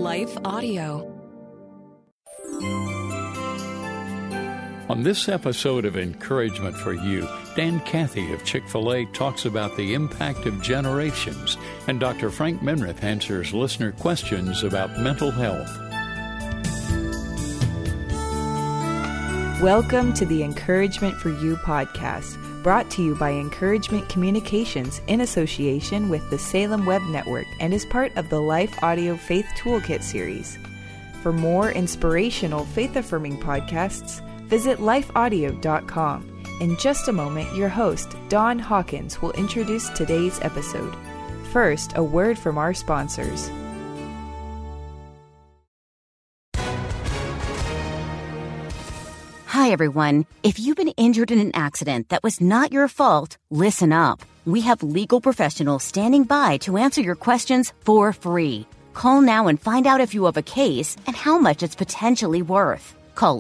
Life Audio. On this episode of Encouragement for You, Dan Cathy of Chick-fil-A talks about the impact of generations, and Dr. Frank Menrith answers listener questions about mental health. Welcome to the Encouragement for You podcast, brought to you by Encouragement Communications in association with the Salem Web Network and is part of the Life Audio Faith Toolkit series. For more inspirational, faith-affirming podcasts, visit lifeaudio.com. In just a moment, your host, Don Hawkins, will introduce today's episode. First, a word from our sponsors. Hi, everyone. If you've been injured in an accident that was not your fault, listen up. We have legal professionals standing by to answer your questions for free. Call now and find out if you have a case and how much it's potentially worth. Call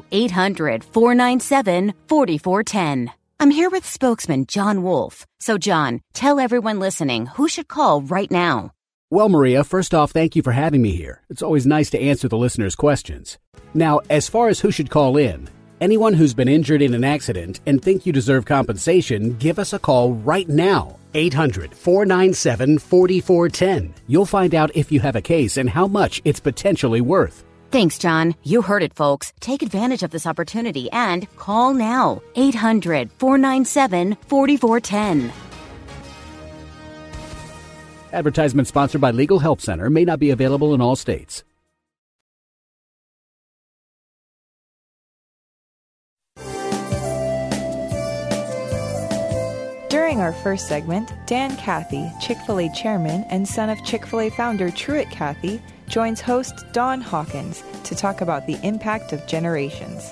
800-497-4410. I'm here with spokesman John Wolf. So, John, tell everyone listening who should call right now. Well, Maria, first off, thank you for having me here. It's always nice to answer the listeners' questions. Now, as far as who should call in, anyone who's been injured in an accident and think you deserve compensation, give us a call right now. 800-497-4410. You'll find out if you have a case and how much it's potentially worth. Thanks, John. You heard it, folks. Take advantage of this opportunity and call now. 800-497-4410. Advertisement sponsored by Legal Help Center. May not be available in all states. During our first segment, Dan Cathy, Chick-fil-A chairman and son of Chick-fil-A founder Truett Cathy, joins host Don Hawkins to talk about the impact of generations.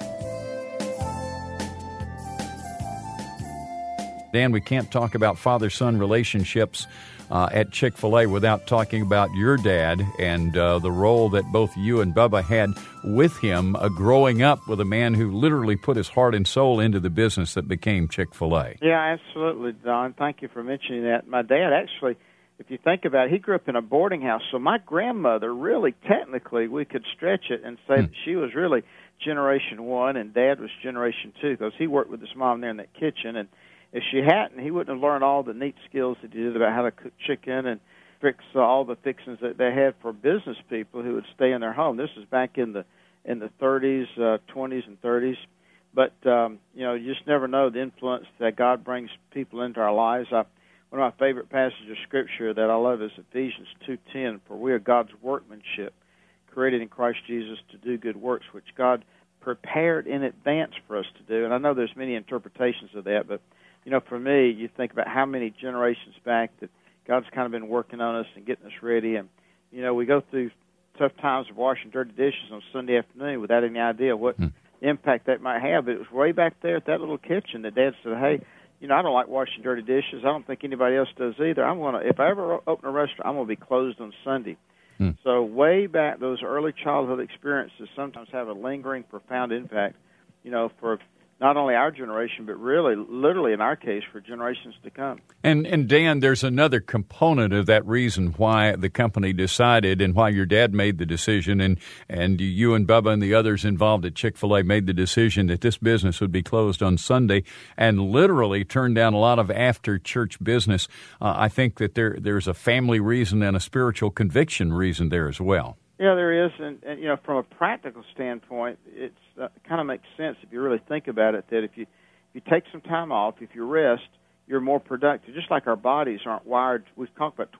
Dan, we can't talk about father-son relationships at Chick-fil-A without talking about your dad and the role that both you and Bubba had with him growing up with a man who literally put his heart and soul into the business that became Chick-fil-A. Yeah, absolutely, Don. Thank you for mentioning that. My dad actually, if you think about it, he grew up in a boarding house. So my grandmother, really, technically, we could stretch it and say that she was really Generation 1 and Dad was Generation 2 because he worked with his mom there in that kitchen. And if she hadn't, he wouldn't have learned all the neat skills that he did about how to cook chicken and fix all the fixings that they had for business people who would stay in their home. This was back in the 30s, 20s, and 30s. But, you just never know the influence that God brings people into our lives. One of my favorite passages of Scripture that I love is Ephesians 2:10, for we are God's workmanship, created in Christ Jesus to do good works, which God prepared in advance for us to do. And I know there's many interpretations of that, but, for me, you think about how many generations back that God's kind of been working on us and getting us ready. And, we go through tough times of washing dirty dishes on Sunday afternoon without any idea what impact that might have. But it was way back there at that little kitchen that Dad said, hey, I don't like washing dirty dishes. I don't think anybody else does either. If I ever open a restaurant, I'm going to be closed on Sunday. So way back, those early childhood experiences sometimes have a lingering, profound impact, for not only our generation, but really, literally in our case, for generations to come. And Dan, there's another component of that reason why the company decided and why your dad made the decision and you and Bubba and the others involved at Chick-fil-A made the decision that this business would be closed on Sunday and literally turned down a lot of after-church business. I think that there's a family reason and a spiritual conviction reason there as well. Yeah, there is, and from a practical standpoint, it's kind of makes sense if you really think about it. That if you take some time off, if you rest, you're more productive. Just like our bodies aren't wired. We've talked about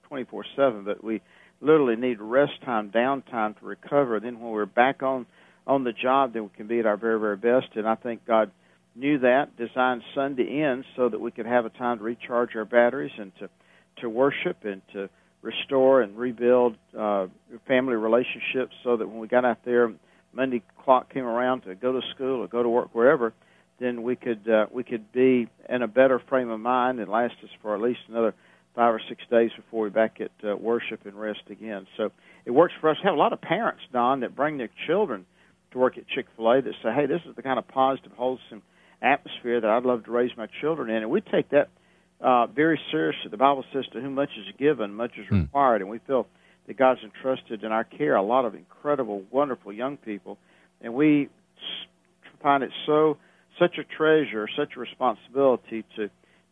24/7, but we literally need rest time, downtime to recover. Then when we're back on the job, then we can be at our very, very best. And I think God knew that, designed Sunday in so that we could have a time to recharge our batteries and to worship and to restore and rebuild family relationships so that when we got out there, Monday clock came around to go to school or go to work wherever, then we could be in a better frame of mind and last us for at least another 5 or 6 days before we're back at worship and rest again. So it works for us. We have a lot of parents, Don, that bring their children to work at Chick-fil-A that say, hey, this is the kind of positive, wholesome atmosphere that I'd love to raise my children in. And we take that very seriously. The Bible says, to whom much is given, much is required. And we feel that God's entrusted in our care, a lot of incredible, wonderful young people, and we find it such a treasure, such a responsibility to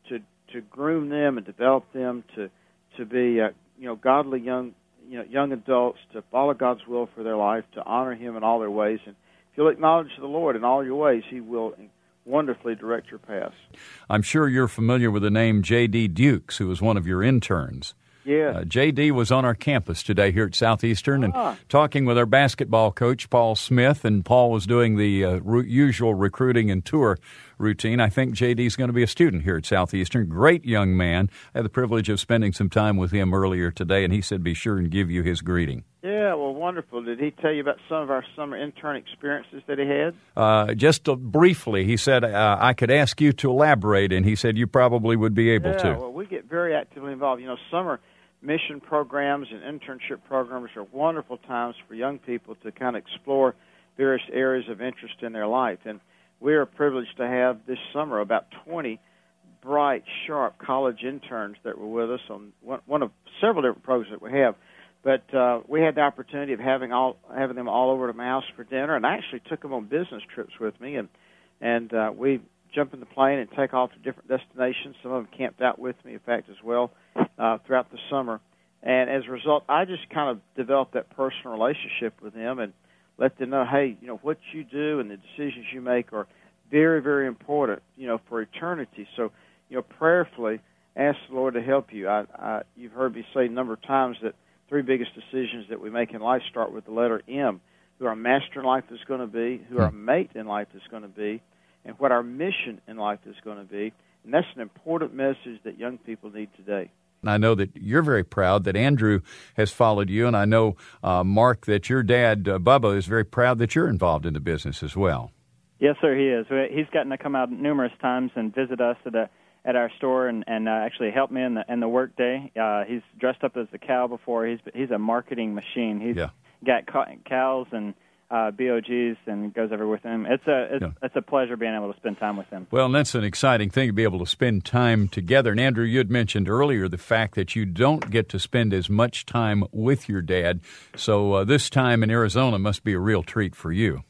groom them and develop them to be godly young adults, to follow God's will for their life, to honor Him in all their ways. And if you'll acknowledge the Lord in all your ways, He will wonderfully direct your paths. I'm sure you're familiar with the name J.D. Dukes, who was one of your interns. Yeah. J.D. was on our campus today here at Southeastern and talking with our basketball coach, Paul Smith, and Paul was doing the usual recruiting and tour routine. I think J.D. is going to be a student here at Southeastern. Great young man. I had the privilege of spending some time with him earlier today, and he said be sure and give you his greeting. Yeah, well, wonderful. Did he tell you about some of our summer intern experiences that he had? Just briefly, he said, I could ask you to elaborate, and he said you probably would be able to. Well, we get very actively involved. Summer mission programs and internship programs are wonderful times for young people to kind of explore various areas of interest in their life. And we are privileged to have this summer about 20 bright, sharp college interns that were with us on one of several different programs that we have. But we had the opportunity of having them all over to my house for dinner, and I actually took them on business trips with me, and we jump in the plane and take off to different destinations. Some of them camped out with me, in fact, as well, throughout the summer. And as a result, I just kind of developed that personal relationship with them and let them know, hey, what you do and the decisions you make are very, very important, for eternity. So, prayerfully ask the Lord to help you. You've heard me say a number of times that three biggest decisions that we make in life start with the letter M, who our master in life is going to be, who our mate in life is going to be, and what our mission in life is going to be. And that's an important message that young people need today. I know that you're very proud that Andrew has followed you, and I know, Mark, that your dad, Bubba, is very proud that you're involved in the business as well. Yes, sir, he is. He's gotten to come out numerous times and visit us at our store and actually help me in the work day. He's dressed up as a cow before. He's a marketing machine. He's got cows and BOGs and goes everywhere with him. It's a pleasure being able to spend time with him. Well, and that's an exciting thing to be able to spend time together. And Andrew, you had mentioned earlier the fact that you don't get to spend as much time with your dad. So this time in Arizona must be a real treat for you.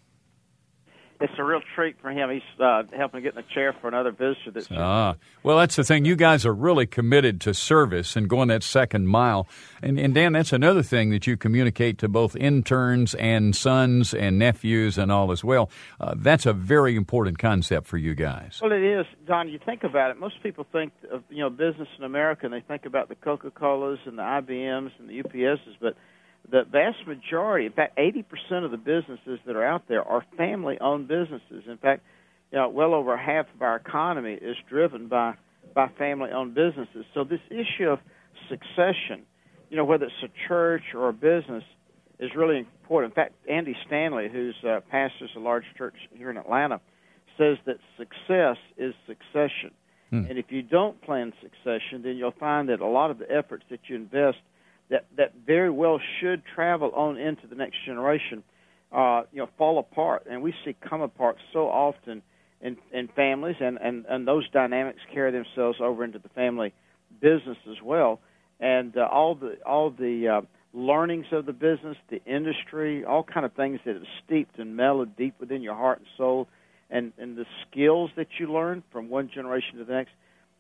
It's a real treat for him. He's helping get in a chair for another visitor. Well, that's the thing. You guys are really committed to service and going that second mile. And Dan, that's another thing that you communicate to both interns and sons and nephews and all as well. That's a very important concept for you guys. Well, it is, Don. You think about it. Most people think of business in America, and they think about the Coca-Colas and the IBMs and the UPSs, but the vast majority, in fact, 80% of the businesses that are out there are family-owned businesses. In fact, well over half of our economy is driven by family-owned businesses. So this issue of succession, whether it's a church or a business, is really important. In fact, Andy Stanley, who's pastors a large church here in Atlanta, says that success is succession. And if you don't plan succession, then you'll find that a lot of the efforts that you invest that very well should travel on into the next generation, fall apart. And we see come apart so often in families, and those dynamics carry themselves over into the family business as well. And all the learnings of the business, the industry, all kind of things that have steeped and mellowed deep within your heart and soul, and the skills that you learn from one generation to the next,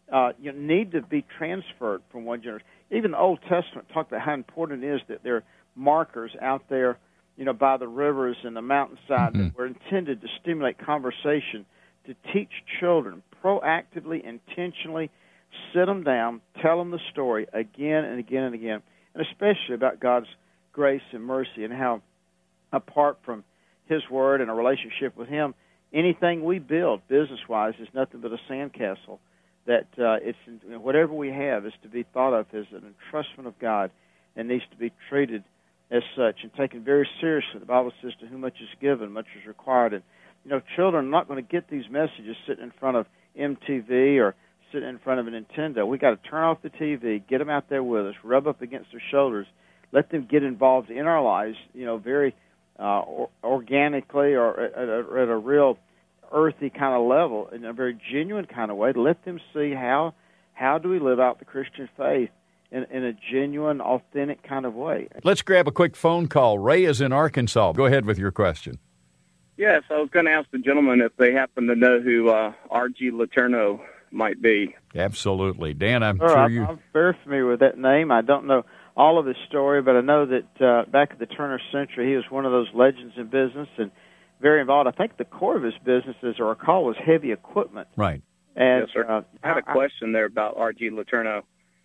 need to be transferred from one generation. Even the Old Testament talked about how important it is that there are markers out there, by the rivers and the mountainside that were intended to stimulate conversation, to teach children proactively, intentionally, sit them down, tell them the story again and again and again, and especially about God's grace and mercy and how, apart from His Word and a relationship with Him, anything we build business-wise is nothing but a sandcastle. That whatever we have is to be thought of as an entrustment of God and needs to be treated as such and taken very seriously. The Bible says, to whom much is given, much is required. And, children are not going to get these messages sitting in front of MTV or sitting in front of a Nintendo. We've got to turn off the TV, get them out there with us, rub up against their shoulders, let them get involved in our lives, very organically or at a real earthy kind of level, in a very genuine kind of way, to let them see how do we live out the Christian faith in a genuine, authentic kind of way. Let's grab a quick phone call. Ray is in Arkansas. Go ahead with your question. Yes, I was going to ask the gentleman if they happen to know who R.G. Letourneau might be. Absolutely. Dan, I'm very familiar with that name. I don't know all of his story, but I know that back at the turn of the century, he was one of those legends in business and very involved. I think the core of his business, as I recall, was heavy equipment. Right. And, yes, sir. I had a question there about R.G. Letourneau.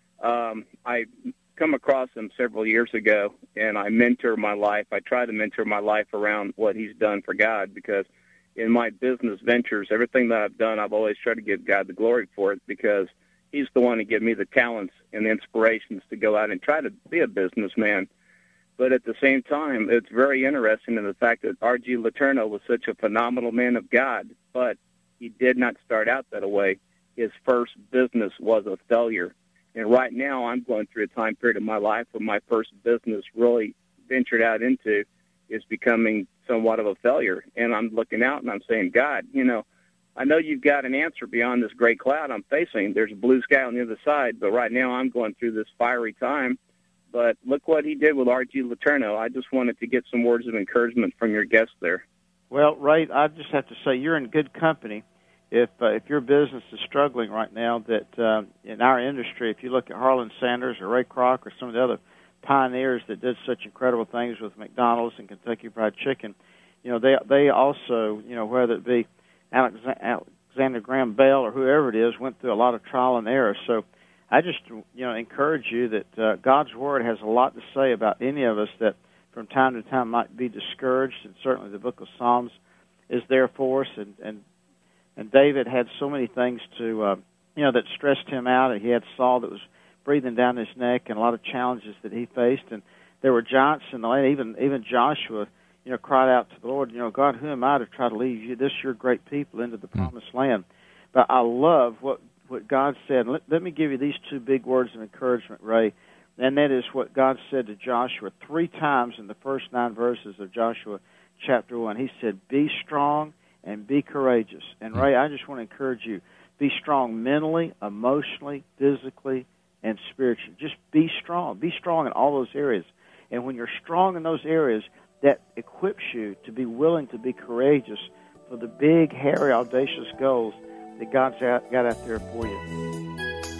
I come across him several years ago, and I try to mentor my life around what he's done for God, because in my business ventures, everything that I've done, I've always tried to give God the glory for it, because he's the one who gave me the talents and the inspirations to go out and try to be a businessman. But at the same time, it's very interesting in the fact that R.G. Letourneau was such a phenomenal man of God, but he did not start out that way. His first business was a failure. And right now I'm going through a time period of my life where my first business really ventured out into is becoming somewhat of a failure. And I'm looking out and I'm saying, God, I know you've got an answer beyond this great cloud I'm facing. There's a blue sky on the other side, but right now I'm going through this fiery time. But look what he did with R.G. Letourneau. I just wanted to get some words of encouragement from your guest there. Well, Ray, I just have to say you're in good company. If your business is struggling right now, that in our industry, if you look at Harlan Sanders or Ray Kroc or some of the other pioneers that did such incredible things with McDonald's and Kentucky Fried Chicken, they also, whether it be Alexander Graham Bell or whoever it is, went through a lot of trial and error. So I just, encourage you that God's Word has a lot to say about any of us that from time to time might be discouraged, and certainly the book of Psalms is there for us, and David had so many things to, that stressed him out. And he had Saul that was breathing down his neck, and a lot of challenges that he faced. And there were giants in the land. Even Joshua, cried out to the Lord, God, who am I to try to lead you, your great people, into the promised land? But I love what God said. Let me give you these two big words of encouragement, Ray. And that is what God said to Joshua 3 times in the first 9 verses of Joshua chapter 1. He said, be strong and be courageous. And, Ray, I just want to encourage you, be strong mentally, emotionally, physically, and spiritually. Just be strong. Be strong in all those areas. And when you're strong in those areas, that equips you to be willing to be courageous for the big, hairy, audacious goals that God's got out there for you.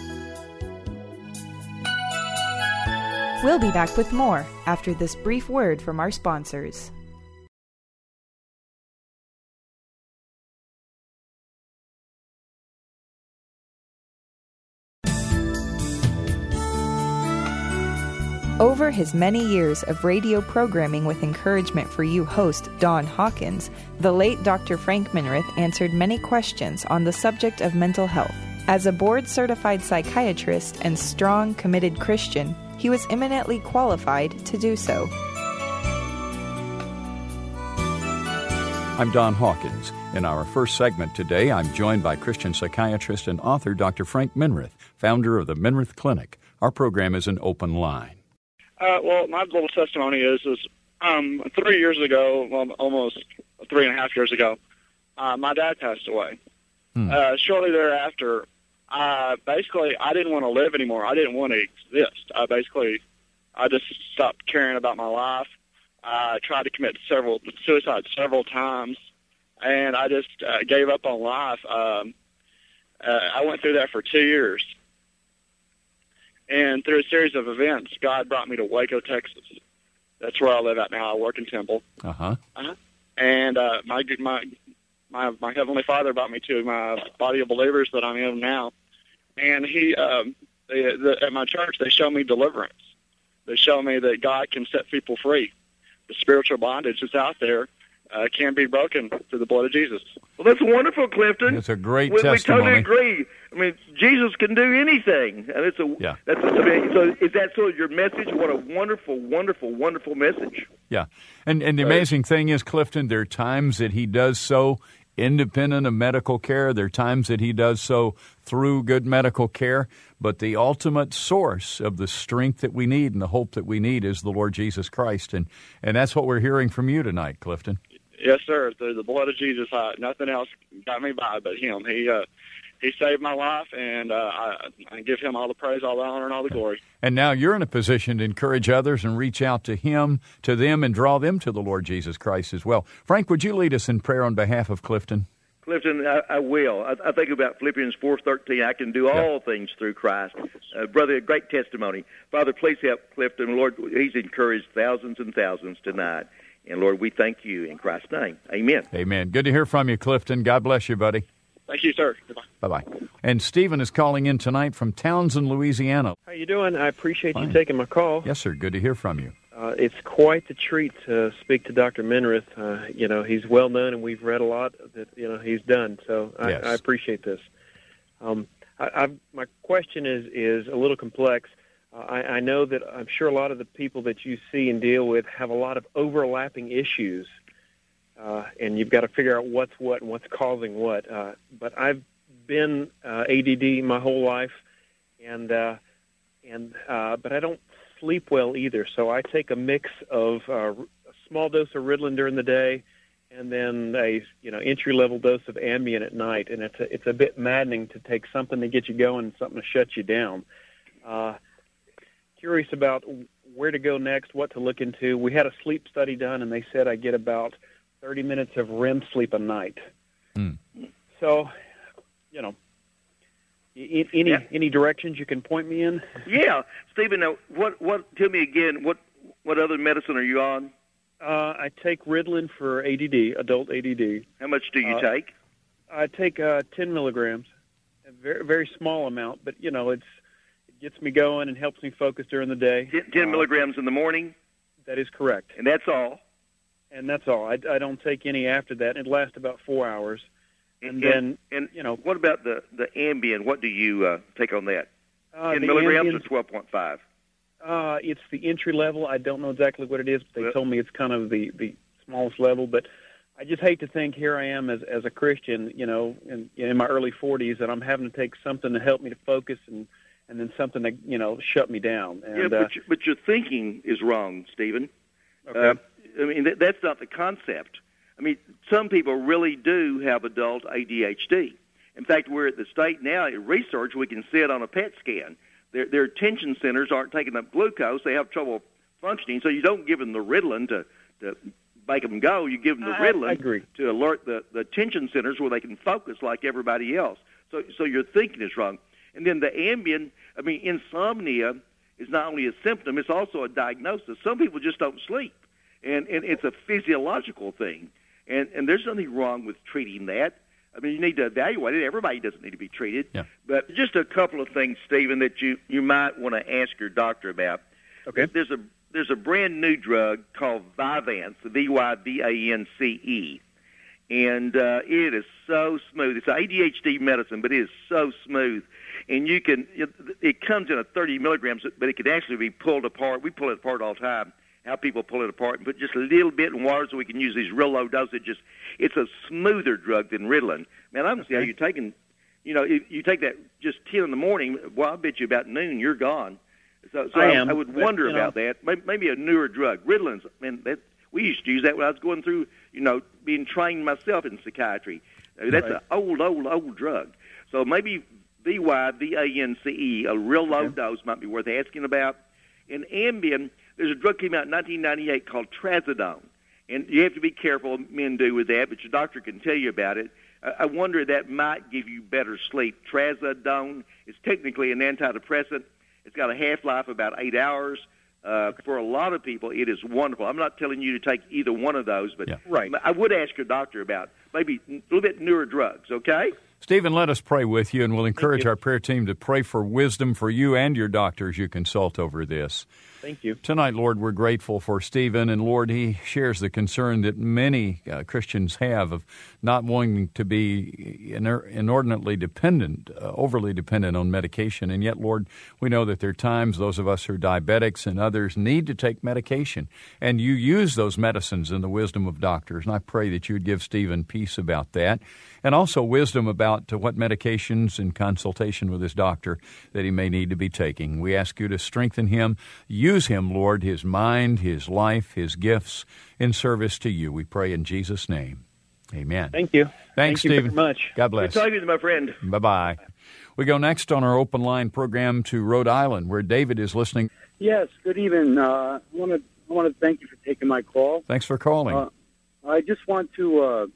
We'll be back with more after this brief word from our sponsors. Over his many years of radio programming with Encouragement for You host Don Hawkins, the late Dr. Frank Minirth answered many questions on the subject of mental health. As a board-certified psychiatrist and strong, committed Christian, he was eminently qualified to do so. I'm Don Hawkins. In our first segment today, I'm joined by Christian psychiatrist and author Dr. Frank Minirth, founder of the Minirth Clinic. Our program is an open line. Well, my little testimony is 3 years ago, almost 3.5 years ago, my dad passed away. Shortly thereafter, basically, I didn't want to live anymore. I didn't want to exist. I just stopped caring about my life. I tried to commit suicide several times, and I just gave up on life. I went through that for 2 years. And through a series of events, God brought me to Waco, Texas. That's where I live at now. I work in Temple. And my Heavenly Father brought me to my body of believers that I'm in now. And at my church, they show me deliverance. They show me that God can set people free. The spiritual bondage that's out there can be broken through the blood of Jesus. Well, that's wonderful, Clifton. It's a great testimony. We totally agree. I mean, Jesus can do anything, and so is that sort of your message? What a wonderful, wonderful, wonderful message. Yeah, and the amazing thing is, Clifton, there are times that he does so independent of medical care. There are times that he does so through good medical care. But the ultimate source of the strength that we need and the hope that we need is the Lord Jesus Christ. And that's what we're hearing from you tonight, Clifton. Yes, sir. Through the blood of Jesus, nothing else got me by but him. He he saved my life, and I give him all the praise, all the honor, and all the glory. And now you're in a position to encourage others and reach out to them, and draw them to the Lord Jesus Christ as well. Frank, would you lead us in prayer on behalf of Clifton? Clifton, I will. I think about Philippians 4:13. I can do all things through Christ. Brother, a great testimony. Father, please help Clifton. Lord, he's encouraged thousands and thousands tonight. And, Lord, we thank you in Christ's name. Amen. Amen. Good to hear from you, Clifton. God bless you, buddy. Thank you, sir. Goodbye. Bye-bye. And Stephen is calling in tonight from Townsend, Louisiana. How you doing? I appreciate you taking my call. Yes, sir. Good to hear from you. It's quite the treat to speak to Dr. Minirth. He's well known, and we've read a lot that he's done. So I appreciate this. My question is a little complex. I know that I'm sure a lot of the people that you see and deal with have a lot of overlapping issues, and you've got to figure out what's what and what's causing what. But I've been ADD my whole life, but I don't sleep well either. So I take a mix of a small dose of Ritalin during the day, and then a entry-level dose of Ambien at night. And it's a bit maddening to take something to get you going and something to shut you down. Curious about where to go next, what to look into. We had a sleep study done, and they said I get about 30 minutes of REM sleep a night. So, any directions you can point me in? Yeah, Stephen. Now, what? Tell me again. What other medicine are you on? I take Ritalin for ADD, adult ADD. How much do you take? I take 10 milligrams, a very very small amount, but it gets me going and helps me focus during the day. 10 milligrams in the morning? That is correct. And that's all? And that's all. I don't take any after that. It lasts about 4 hours. And what about the Ambien? What do you take on that? 10 milligrams or 12.5? It's the entry level. I don't know exactly what it is, but they told me it's kind of the smallest level. But I just hate to think here I am as a Christian, in my early 40s, and I'm having to take something to help me to focus and then something to, shut me down. And, but your thinking is wrong, Stephen. Okay. That's not the concept. Some people really do have adult ADHD. In fact, we're at the state now at research, we can see it on a PET scan. Their attention centers aren't taking up glucose. They have trouble functioning, so you don't give them the Ritalin to make them go. You give them the Ritalin to alert the attention centers where they can focus like everybody else. So your thinking is wrong. And then the Ambien, insomnia is not only a symptom, it's also a diagnosis. Some people just don't sleep, and it's a physiological thing. And there's nothing wrong with treating that. You need to evaluate it. Everybody doesn't need to be treated. Yeah. But just a couple of things, Stephen, that you might want to ask your doctor about. Okay. There's a brand new drug called Vyvanse, Vyvance, and it is so smooth. It's ADHD medicine, but it is so smooth. And it comes in 30 milligrams, but it can actually be pulled apart. We pull it apart all the time. How people pull it apart and put just a little bit in water so we can use these real low dosages. It's a smoother drug than Ritalin. Man, I don't see how you're taking, if you take that just 10 in the morning, well, I bet you about noon you're gone. So I would wonder about that. Maybe a newer drug. Ritalin's, we used to use that when I was going through, being trained myself in psychiatry. That's an old drug. So maybe Vyvance, a real low dose, might be worth asking about. In Ambien, there's a drug came out in 1998 called Trazodone, and you have to be careful, men do, with that, but your doctor can tell you about it. I wonder if that might give you better sleep. Trazodone is technically an antidepressant. It's got a half-life of about 8 hours. For a lot of people, it is wonderful. I'm not telling you to take either one of those, but I would ask your doctor about maybe a little bit newer drugs, okay? Stephen, let us pray with you, and we'll encourage our prayer team to pray for wisdom for you and your doctor as you consult over this. Thank you. Tonight, Lord, we're grateful for Stephen, and Lord, he shares the concern that many Christians have of not wanting to be inordinately dependent, overly dependent on medication. And yet, Lord, we know that there are times those of us who are diabetics and others need to take medication, and you use those medicines in the wisdom of doctors. And I pray that you would give Stephen peace about that, and also wisdom about what medications in consultation with his doctor that he may need to be taking. We ask you to strengthen him. Use him, Lord, his mind, his life, his gifts in service to you. We pray in Jesus' name. Amen. Thank you. Thanks, Thank you Stephen. very much. God bless. Good talking to you, my friend. Bye-bye. We go next on our open line program to Rhode Island, where David is listening. Yes, good evening. I want to thank you for taking my call. Thanks for calling. I just want to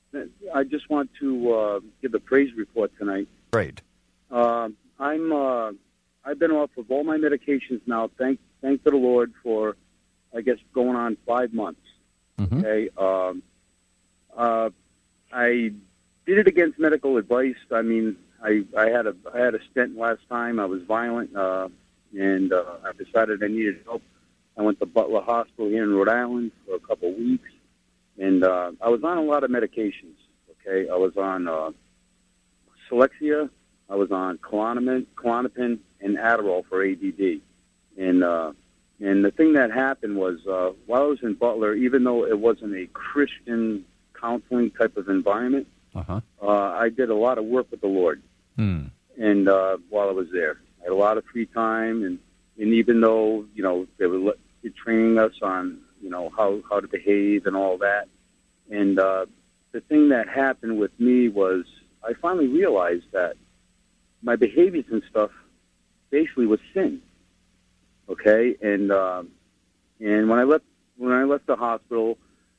give the praise report tonight. Great. I've been off of all my medications now. Thank to the Lord for, I guess, going on 5 months. Mm-hmm. Okay. I did it against medical advice. I mean, I had a stent last time. I was violent, and I decided I needed help. I went to Butler Hospital here in Rhode Island for a couple of weeks, and I was on a lot of medications. Okay, I was on Selexia, I was on Klonopin, and Adderall for ADD. And the thing that happened was while I was in Butler, even though it wasn't a Christian counseling type of environment, I did a lot of work with the Lord. And while I was there, I had a lot of free time, and even though they were training us on how to behave and all that, and the thing that happened with me was I finally realized that my behaviors and stuff basically was sin. Okay, and when I left the hospital,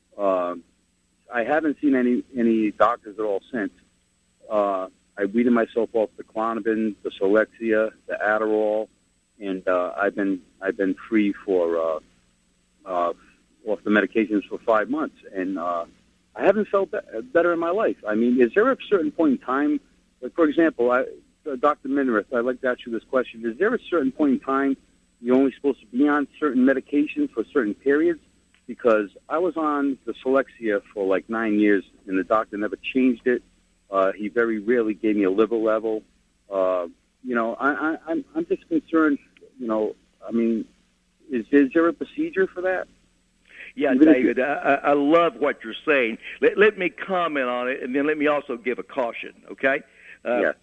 I haven't seen any doctors at all since. I weeded myself off the Klonopin, the Selexia, the Adderall, and I've been free for off the medications for 5 months, and I haven't felt better in my life. I mean, is there a certain point in time, like for example, Dr. Minirth, I'd like to ask you this question: is there a certain point in time you're only supposed to be on certain medications for certain periods? Because I was on the Selexia for like 9 years, and the doctor never changed it. He very rarely gave me a liver level. I'm just concerned. I mean, is there a procedure for that? Yeah, David, I love what you're saying. Let me comment on it, and then let me also give a caution. Okay? Yes.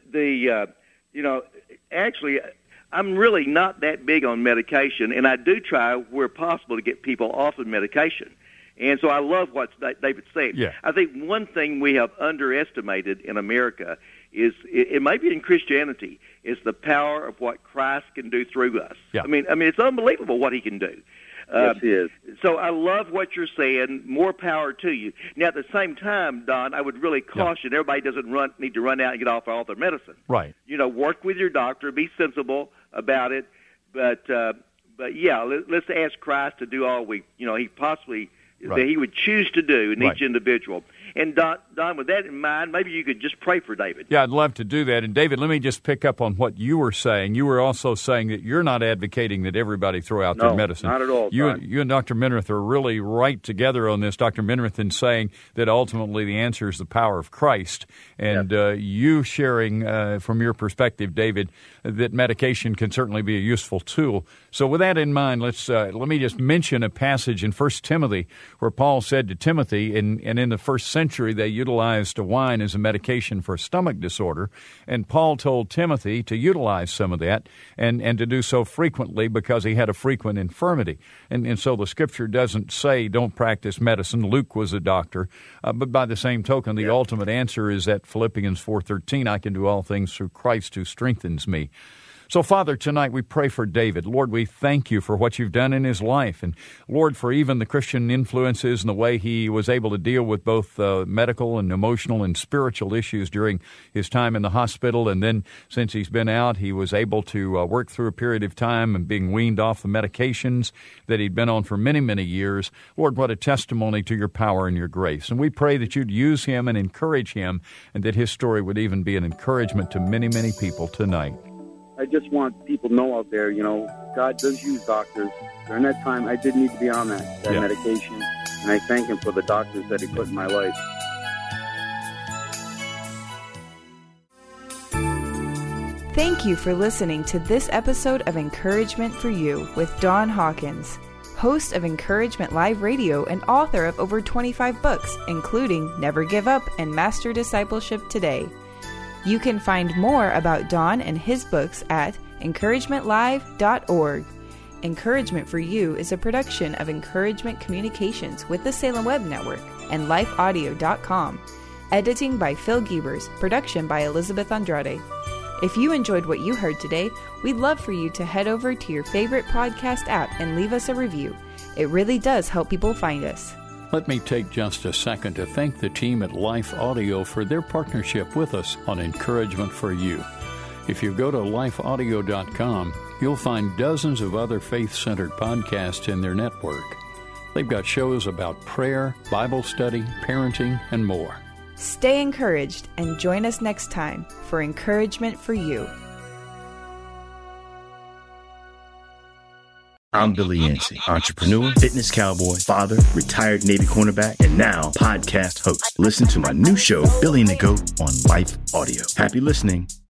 Actually, I'm really not that big on medication, and I do try where possible to get people off of medication. And so I love what David's saying. Yeah. I think one thing we have underestimated in America is, it might be in Christianity, is the power of what Christ can do through us. Yeah. I mean, it's unbelievable what he can do. Yes, he is. So I love what you're saying. More power to you. Now, at the same time, Don, I would really caution everybody doesn't need to run out and get off all their medicine. Right. Work with your doctor. Be sensible about it. But yeah, let's ask Christ to do all he possibly that he would choose to do in each individual. And Don, with that in mind, maybe you could just pray for David. Yeah, I'd love to do that. And David, let me just pick up on what you were saying. You were also saying that you're not advocating that everybody throw out their medicine. Not at all. You and Dr. Minirth are really right together on this. Dr. Minirth in saying that ultimately the answer is the power of Christ. And you sharing from your perspective, David, that medication can certainly be a useful tool. So with that in mind, let me just mention a passage in 1 Timothy where Paul said to Timothy, and in the first century they utilized wine as a medication for a stomach disorder, and Paul told Timothy to utilize some of that and to do so frequently because he had a frequent infirmity. And so the Scripture doesn't say don't practice medicine. Luke was a doctor. But by the same token, the ultimate answer is at Philippians 4:13, I can do all things through Christ who strengthens me. So, Father, tonight we pray for David. Lord, we thank you for what you've done in his life. And, Lord, for even the Christian influences and the way he was able to deal with both medical and emotional and spiritual issues during his time in the hospital. And then since he's been out, he was able to work through a period of time and being weaned off the medications that he'd been on for many, many years. Lord, what a testimony to your power and your grace. And we pray that you'd use him and encourage him, and that his story would even be an encouragement to many, many people tonight. I just want people to know out there, God does use doctors. During that time, I did need to be on that medication, and I thank him for the doctors that he put in my life. Thank you for listening to this episode of Encouragement for You with Don Hawkins, host of Encouragement Live Radio and author of over 25 books, including Never Give Up and Master Discipleship Today. You can find more about Don and his books at encouragementlive.org. Encouragement for You is a production of Encouragement Communications with the Salem Web Network and lifeaudio.com. Editing by Phil Giebers, production by Elizabeth Andrade. If you enjoyed what you heard today, we'd love for you to head over to your favorite podcast app and leave us a review. It really does help people find us. Let me take just a second to thank the team at Life Audio for their partnership with us on Encouragement for You. If you go to lifeaudio.com, you'll find dozens of other faith-centered podcasts in their network. They've got shows about prayer, Bible study, parenting, and more. Stay encouraged and join us next time for Encouragement for You. I'm Billy Yancey, entrepreneur, fitness cowboy, father, retired Navy cornerback, and now podcast host. Listen to my new show, Billy and the Goat, on Life Audio. Happy listening.